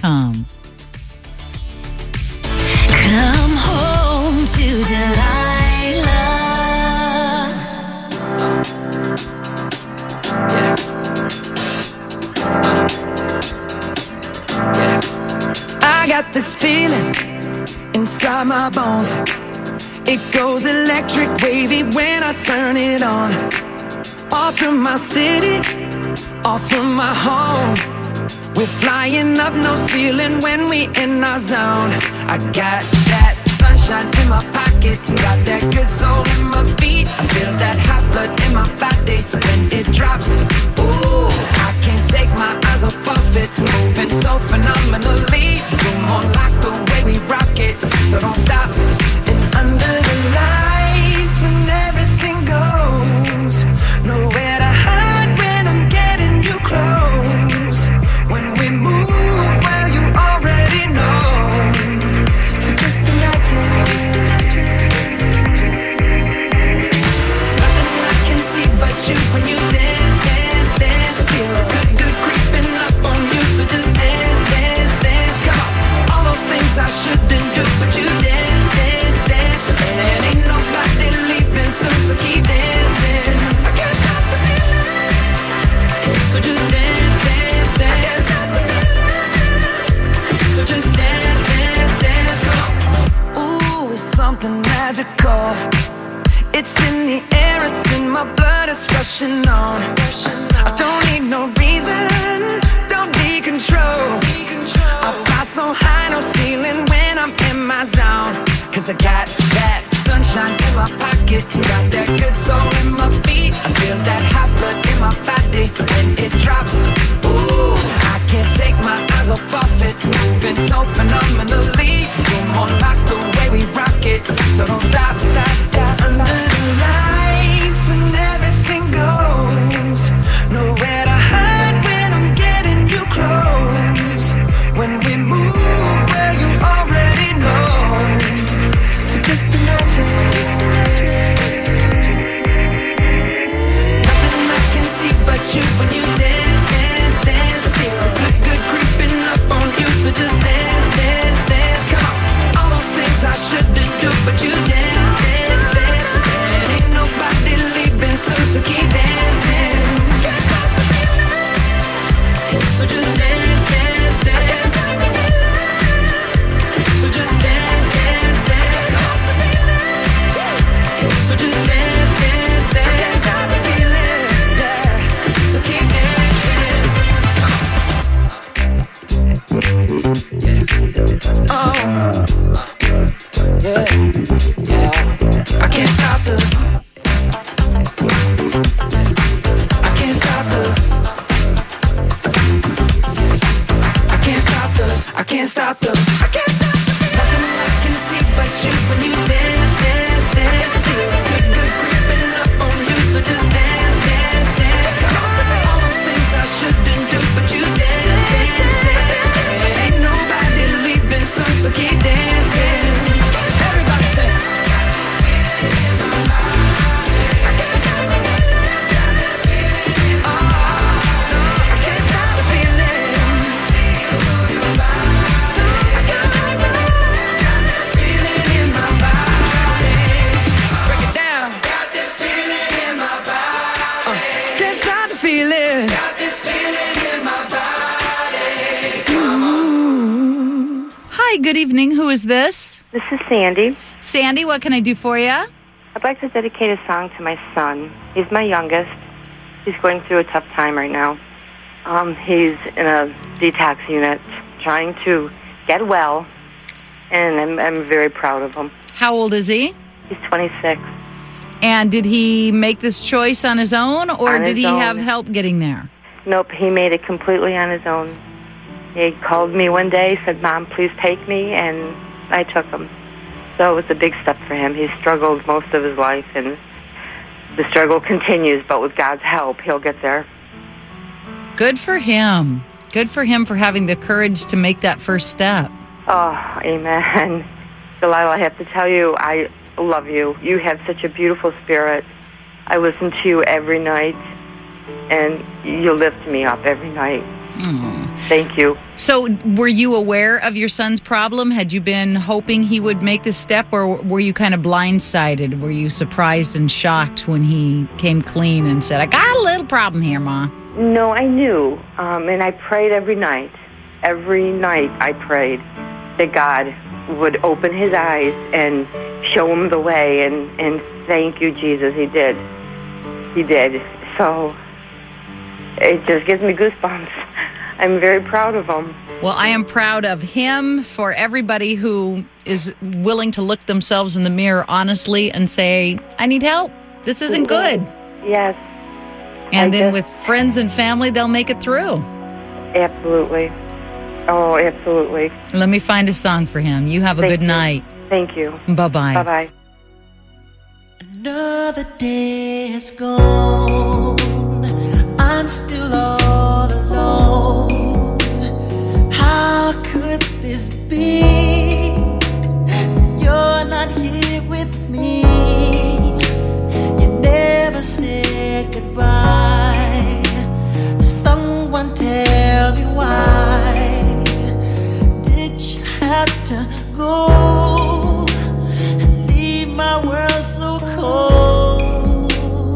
come. Come home to Delilah. I got this feeling inside my bones. It goes electric wavy when I turn it on. Off from my city, off from my home. We're flying up no ceiling when we in our zone. I got that sunshine in my pocket, got that good soul in my feet. I feel that hot blood in my body when it drops. Ooh, I can't take my eyes off of it, moving so phenomenally. You're more like the way we rock it, so don't stop. And under the lights when everything goes, nowhere to hide when I'm getting you close. When we move, well, you already know. So just imagine. Nothing I can see but you when you dance, dance, dance. Feel good, good creeping up on you. So just dance, dance, dance. Come on. All those things I shouldn't do, but you dance, dance, dance. And ain't nobody leaving soon, so keep dancing. I can't stop the feeling. So just dance, dance, dance. So just dance, dance, dance, come on. Ooh, it's something magical. It's in the air, it's in my blood, it's rushing on. I don't need no reason, don't be control. I fly so high, no ceiling when I'm in my zone. Cause I got that sunshine in my pocket, got that good soul in my feet. I feel that hot blood in my body when it drops. Ooh, I can't take my eyes off of it, moving so phenomenally. You're more like the way we rock it, so don't stop, stop, stop. Under the lights when everything goes, nowhere to hide when I'm getting you close. When we move, well, you already know. So just imagine. Nothing I can see but you when you dance, dance, dance. Feel good, good creeping up on you. So just dance, dance, dance. Come on. All those things I shouldn't do, but you dance, dance, dance. And ain't nobody leaving soon, so keep dancing. Can't stop the feeling. So just dance, dance, dance. So just dance, dance, dance. So just dance, dance, dance. Can't stop the feeling, yeah. So keep dancing. Oh, yeah, yeah. I can't stop the. I can't stop the. I can't stop the. I can't stop the. I can't stop the. Nothing I can see but you when you dance, dance, dance. Feel good, good creeping up on you. So just dance, dance, dance. Come on. All those things I shouldn't do, but you dance, dance, dance. Ain't nobody leaving soon, so keep dancing. Everybody say. I can't stop the feeling. Oh, I can't stop the feeling. I can't stop the feeling in my body. Break it down. Got this feeling in my body. Can't stop the feeling. Got this feeling in my body. Come on. Hi, good evening. Who is this? This is Sandy. Sandy, what can I do for you? I'd like to dedicate a song to my son. He's my youngest. He's going through a tough time right now. He's in a detox unit trying to get well, and I'm very proud of him. How old is he? He's 26. And did he make this choice on his own, or On did his he own. have help getting there? Nope, he made it completely on his own. He called me one day, said, "Mom, please take me," and I took him. So it was a big step for him. He struggled most of his life, and the struggle continues, but with God's help, he'll get there. Good for him. Good for him for having the courage to make that first step. Oh, amen. Delilah, I have to tell you, I love you. You have such a beautiful spirit. I listen to you every night, and you lift me up every night. Oh. Thank you. So were you aware of your son's problem? Had you been hoping he would make this step, or were you kind of blindsided? Were you surprised and shocked when he came clean and said, I got a little problem here, Ma? No, I knew, and I prayed every night. Every night I prayed that God would open his eyes and show him the way, and thank you, Jesus. He did. He did. So it just gives me goosebumps. I'm very proud of him. Well, I am proud of him, for everybody who is willing to look themselves in the mirror honestly and say, I need help. This isn't good. Yes. And then with friends and family, they'll make it through. Absolutely. Oh, absolutely. Let me find a song for him. You have a good night. Thank you. Bye-bye. Bye-bye. Another day has gone. I'm still all alone. How could this be? You're not here with me. You never said goodbye. Someone tell me why did you have to go and leave my world so cold?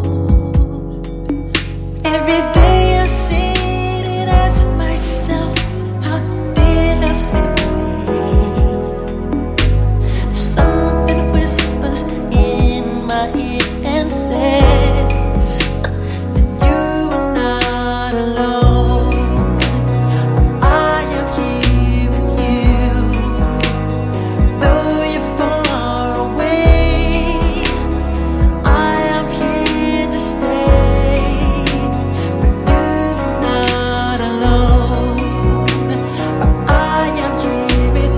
Every day I sit and ask myself, how did I slip away? Something whispers in my ear and says that you are not alone. I am here with you, though you're far away. I am here to stay, but you're not alone. I am here with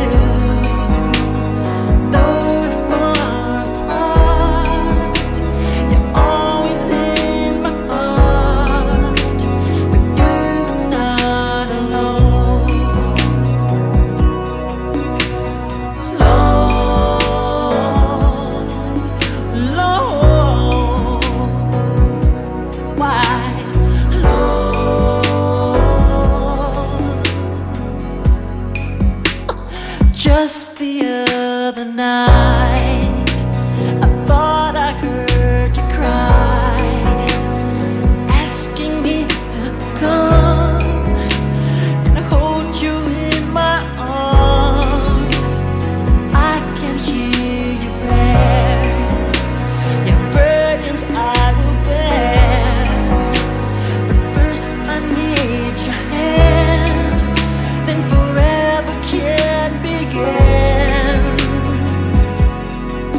you, though we're far apart. You're always in my heart, but you're not alone. Lord, why, Lord? Just the other night, I thought I heard you cry, asking me to come and hold you in my arms. I can hear your prayers, your burdens I will bear. But first I need your hand, then forever can begin.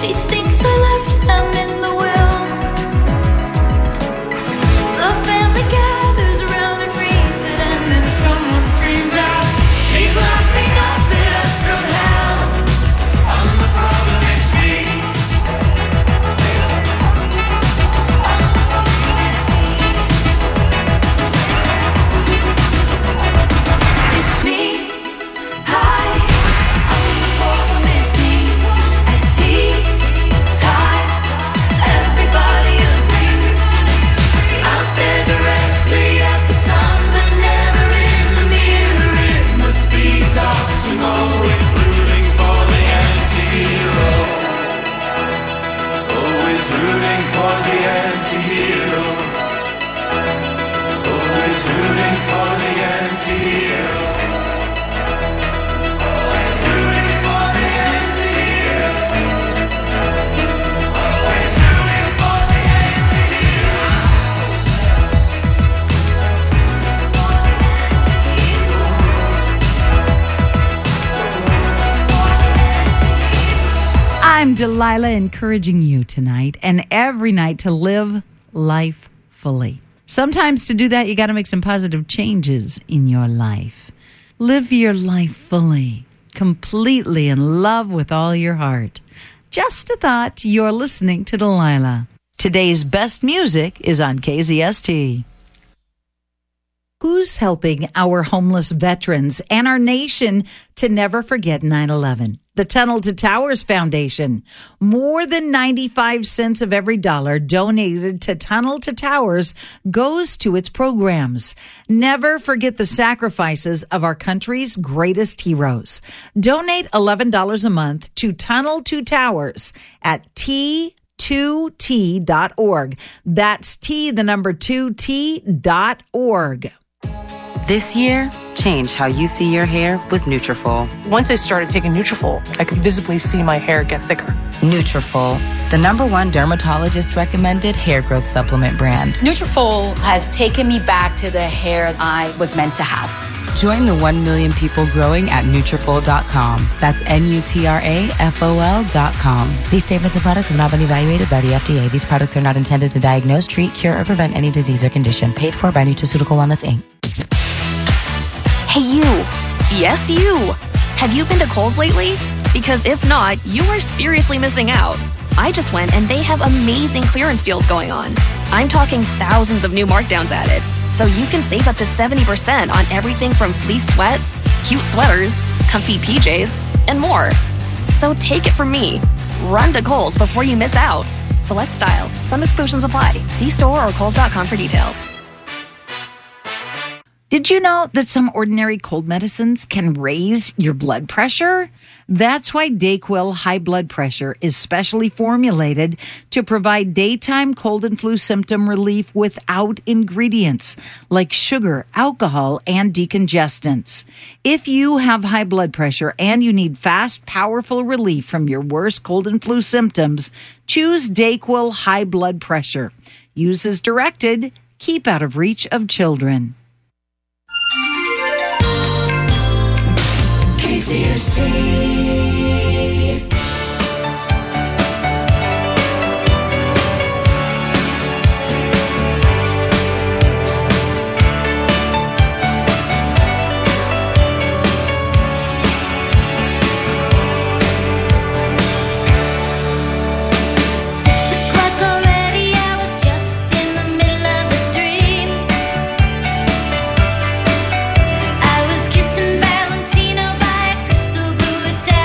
She thinks I left them in the will. The family gathers around and reads it, and then someone screams out, she's laughing up at us from hell. I'm the problem, it's me. It's me. Hi, I'm the problem, it's me. At tea time, everybody agrees. I'll stare directly at the sun, but never in the mirror. It must be exhausting, always rooting for the anti-hero. Always rooting for the anti-hero. Always rooting for the anti-hero. Always rooting for the anti-hero. Always rooting for the anti-hero. I'm Delilah, encouraging you tonight and every night to live life fully. Sometimes to do that, you got to make some positive changes in your life. Live your life fully, completely in love with all your heart. Just a thought. You're listening to Delilah. Today's best music is on KZST. Who's helping our homeless veterans and our nation to never forget 9/11? The Tunnel to Towers Foundation. More than 95 cents of every dollar donated to Tunnel to Towers goes to its programs. Never forget the sacrifices of our country's greatest heroes. Donate $11 a month to Tunnel to Towers at T2T.org. That's T2T.org. This year, change how you see your hair with Nutrafol. Once I started taking Nutrafol, I could visibly see my hair get thicker. Nutrafol, the #1 dermatologist-recommended hair growth supplement brand. Nutrafol has taken me back to the hair I was meant to have. Join the 1 million people growing at Nutrafol.com. That's Nutrafol.com. These statements and products have not been evaluated by the FDA. These products are not intended to diagnose, treat, cure, or prevent any disease or condition. Paid for by Nutraceutical Wellness, Inc. Hey, you. Yes, you. Have you been to Kohl's lately? Because if not, you are seriously missing out. I just went and they have amazing clearance deals going on. I'm talking thousands of new markdowns added. So you can save up to 70% on everything from fleece sweats, cute sweaters, comfy PJs, and more. So take it from me. Run to Kohl's before you miss out. Select styles. Some exclusions apply. See store or Kohl's.com for details. Did you know that some ordinary cold medicines can raise your blood pressure? That's why DayQuil High Blood Pressure is specially formulated to provide daytime cold and flu symptom relief without ingredients like sugar, alcohol, and decongestants. If you have high blood pressure and you need fast, powerful relief from your worst cold and flu symptoms, choose DayQuil High Blood Pressure. Use as directed. Keep out of reach of children. KZST. I was kissing Valentino by a crystal blue Italian.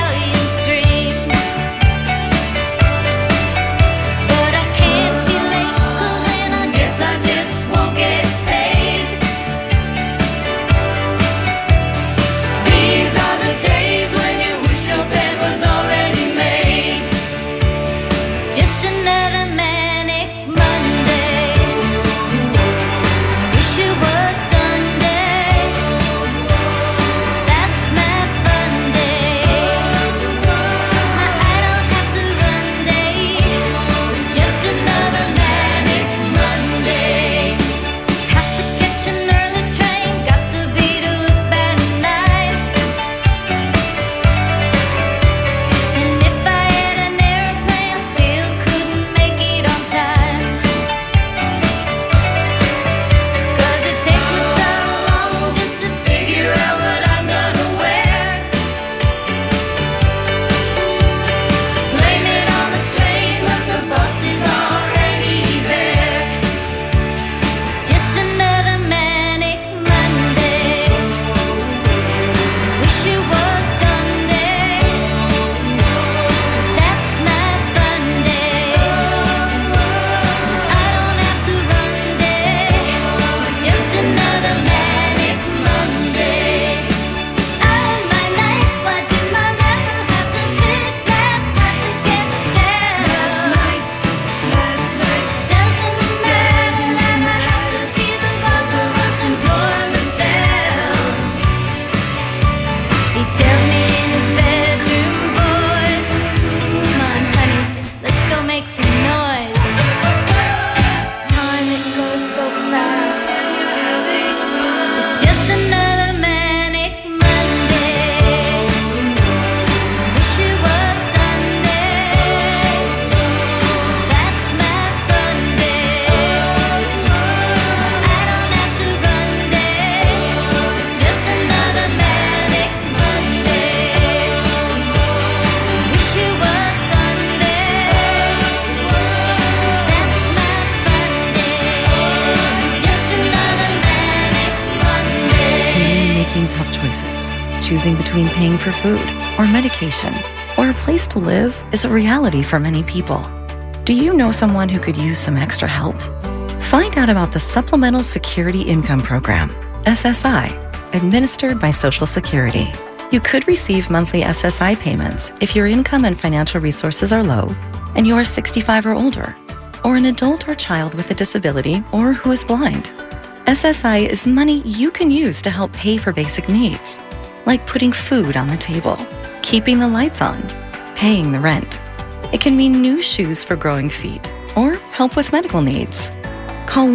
choosing between paying for food or medication or a place to live is a reality for many people. Do you know someone who could use some extra help? Find out about the Supplemental Security Income Program, SSI, administered by Social Security. You could receive monthly SSI payments if your income and financial resources are low and you are 65 or older, or an adult or child with a disability or who is blind. SSI is money you can use to help pay for basic needs, like putting food on the table, keeping the lights on, paying the rent. It can mean new shoes for growing feet or help with medical needs. Call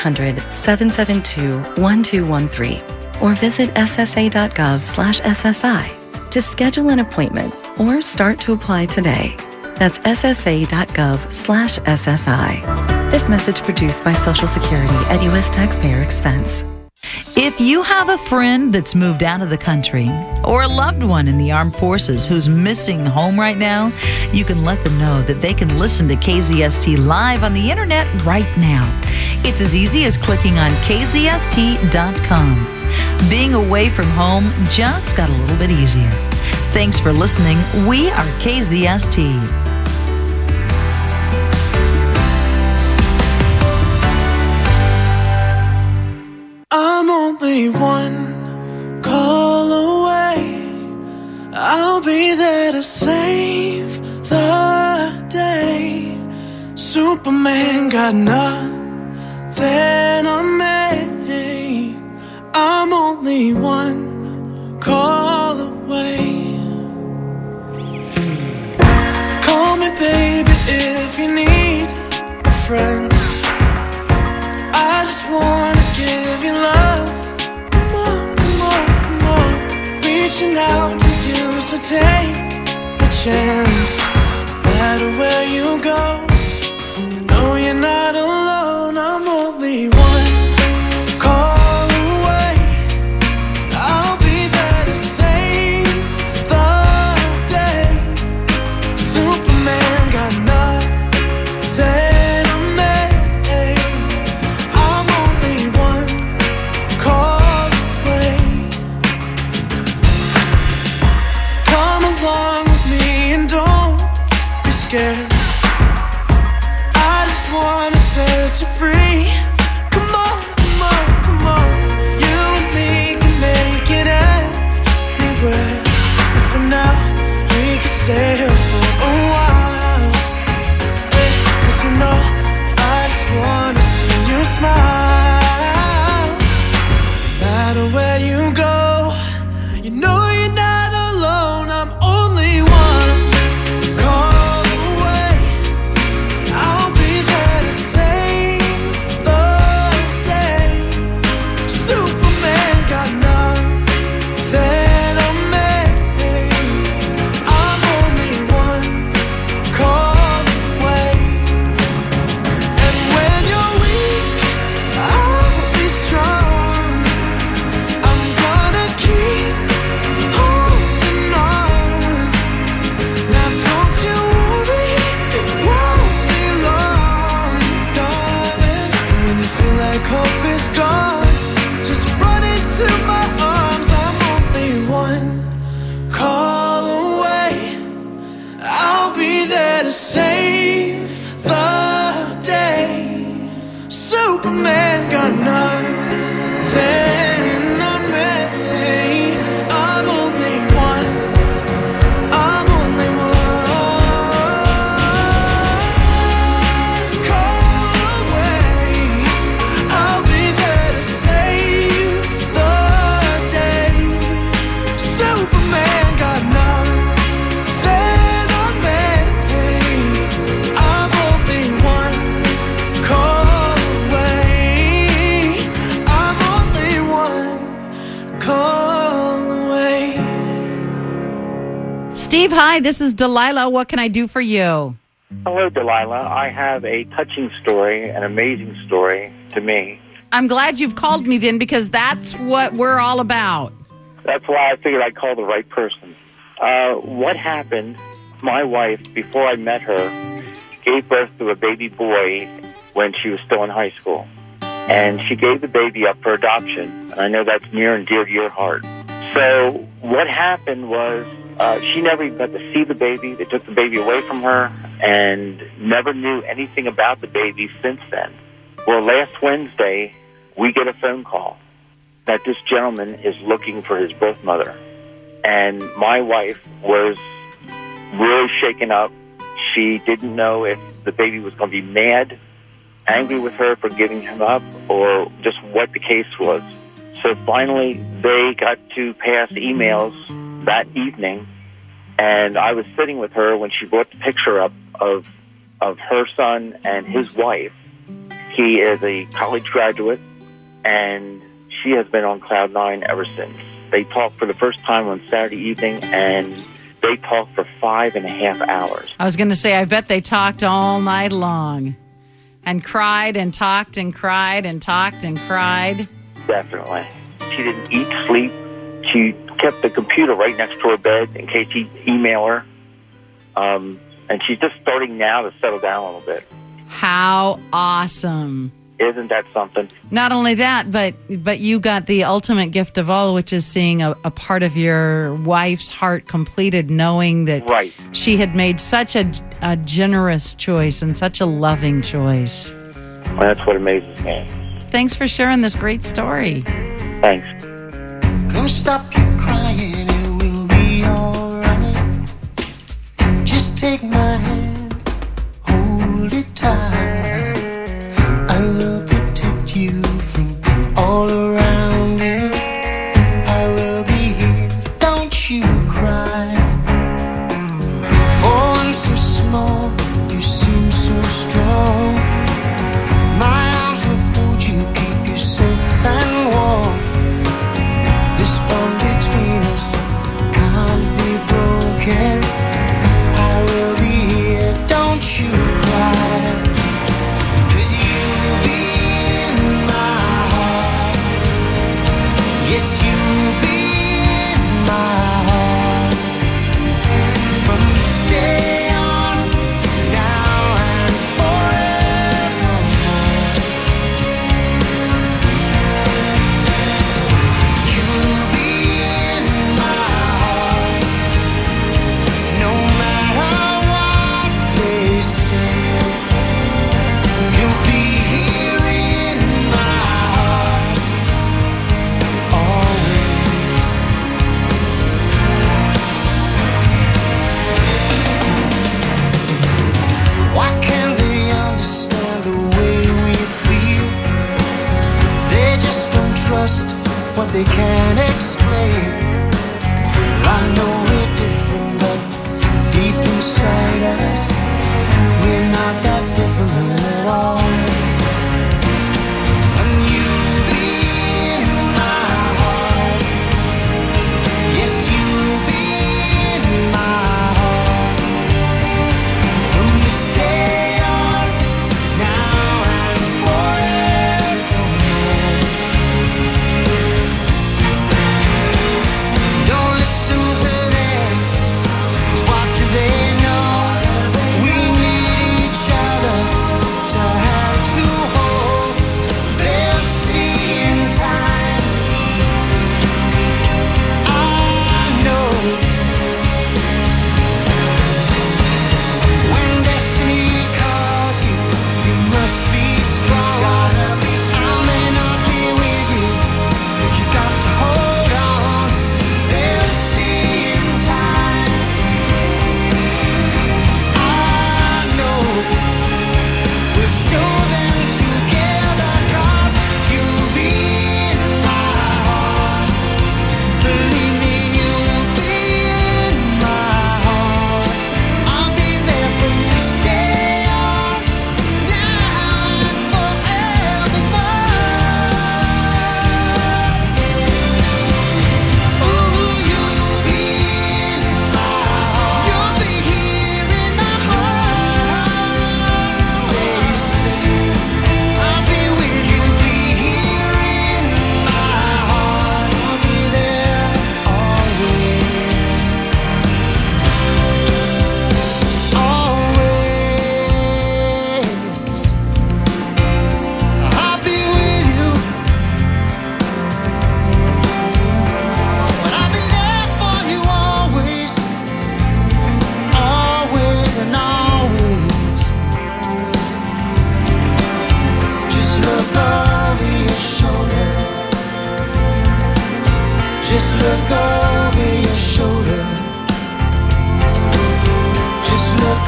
1-800-772-1213 or visit ssa.gov/SSI to schedule an appointment or start to apply today. That's ssa.gov/SSI. This message produced by Social Security at U.S. taxpayer expense. If you have a friend that's moved out of the country or a loved one in the armed forces who's missing home right now, you can let them know that they can listen to KZST live on the internet right now. It's as easy as clicking on kzst.com. Being away from home just got a little bit easier. Thanks for listening. We are KZST. I'm only one call away. I'll be there to save the day. Superman got nothing on me. I'm only one call away. Call me baby if you need a friend. I just wanna give you love. Come on, come on, come on. Reaching out to you, so take a chance. No matter where you go, no, you're not alone. I'm only one call away. I'll be there to save the day. Superman got nothing on me. I'm only one call away. Come along with me and don't be scared. I just wanna set you free. Come on, come on, come on. You and me can make it anywhere. And for now, we can stay here for a while. Hey, 'cause you know, I just wanna see you smile. No matter where you go, you know you're not alone. I'm only one call away. I'll be there to save the day. Superman got nothing on me. I'm only one call away. And when you're weak, I'll be strong. I'm gonna keep holding on. Now don't you worry, it won't be long, darling. And when you feel like hope is gone, just run into my arms. I'm only one call away. I'll be there to save the day. Superman got nothing on me. I'm only one. I'm only one call away. I'll be there to save the day. Superman got nothing on me. I'm only one call away. I'm only one call away. Steve, hi, this is Delilah. What can I do for you? Hello, Delilah. I have a touching story, an amazing story to me. I'm glad you've called me then, because that's what we're all about. That's why I figured I'd call the right person. What happened, my wife, before I met her, gave birth to a baby boy when she was still in high school. And she gave the baby up for adoption. And I know that's near and dear to your heart. So what happened was she never even got to see the baby. They took the baby away from her and never knew anything about the baby since then. Well, last Wednesday, we get a phone call that this gentleman is looking for his birth mother. And my wife was really shaken up. She didn't know if the baby was going to be mad, angry with her for giving him up, or just what the case was. So finally, they got to pass emails that evening, and I was sitting with her when she brought the picture up of her son and his wife. He is a college graduate, and she has been on cloud nine ever since. They talked for the first time on Saturday evening, and they talked for 5.5 hours. I was going to say, I bet they talked all night long and cried and talked and cried and talked and cried. Definitely. She didn't eat, sleep. She kept the computer right next to her bed in case he'd email her. And she's just starting now to settle down a little bit. How awesome. Isn't that something? Not only that, but you got the ultimate gift of all, which is seeing a part of your wife's heart completed, knowing that she had made such a generous choice and such a loving choice. Well, that's what amazes me. Thanks for sharing this great story. Thanks. Come stop your crying, it will be alright. Just take my hand, hold it tight. I will protect you from all around you. I will be here, don't you cry. For one so small, you seem so strong. My arms will hold you, keep you safe and warm. This bond between us can't be broken. I will be here, don't you cry. 'Cause you will be in my heart. Yes, you will be in my heart. From this day on, now and forevermore. You will be in my heart. No matter what they say. You'll be here in my heart. Always. Why can't they understand the way we feel? They just don't trust what they can't explain. I know we're different, but deep inside us, we're not that different at all. And you'll be in my heart. Yes, you'll be in my heart. From this day on, now and forevermore. Don't listen to them, 'cause what do they know?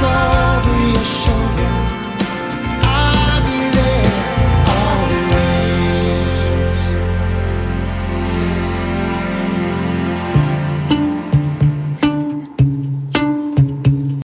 close.